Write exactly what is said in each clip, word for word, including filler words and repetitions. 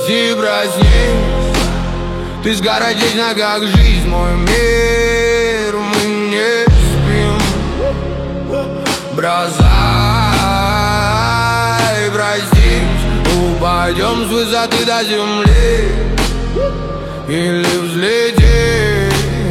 Прости, проснись, ты скоротись на как жизнь, мой мир. Мы не спим, бросай, простись, упадем с высоты до земли или взлетим.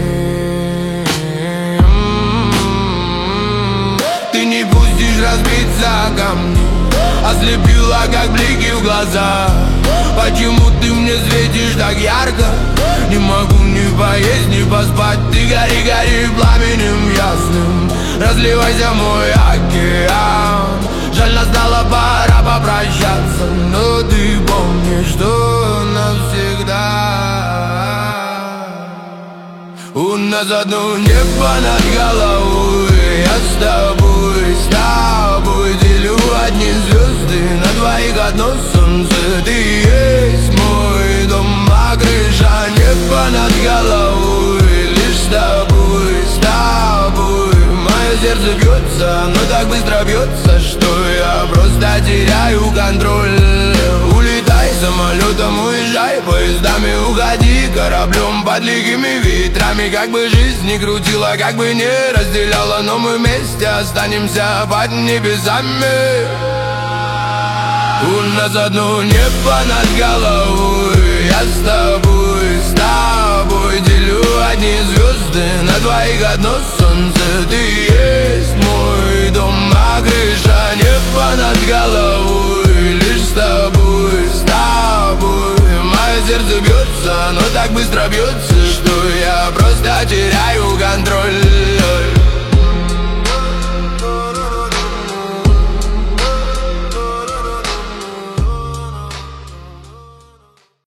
Ты не пустишь разбиться камни, ослепила, как блики в глаза. Почему ты мне светишь так ярко? Не могу ни поесть, ни поспать. Ты гори, гори пламенем ясным, разливайся, мой океан. Жаль, настала пора попрощаться, но ты помни, что навсегда у нас одно небо над головой. Я с тобой, с тобой делю одни звезды, на двоих одно солнце. Ты есть мой дом, а крыша небо над головой. Лишь с тобой, с тобой мое сердце бьется, но так быстро бьется, что я просто теряю контроль. Улетай самолетом, уезжай поездами, уходи кораблем под лихими ветрами. Как бы жизнь ни крутила, как бы не разделяла, но мы вместе останемся под небесами. У нас одно небо над головой. Я с тобой, с тобой делю одни звезды, на двоих одно солнце. Ты есть мой дом, а крыша небо над головой. Лишь с тобой, с тобой мое сердце бьется, но так быстро бьется, что я просто теряю контроль.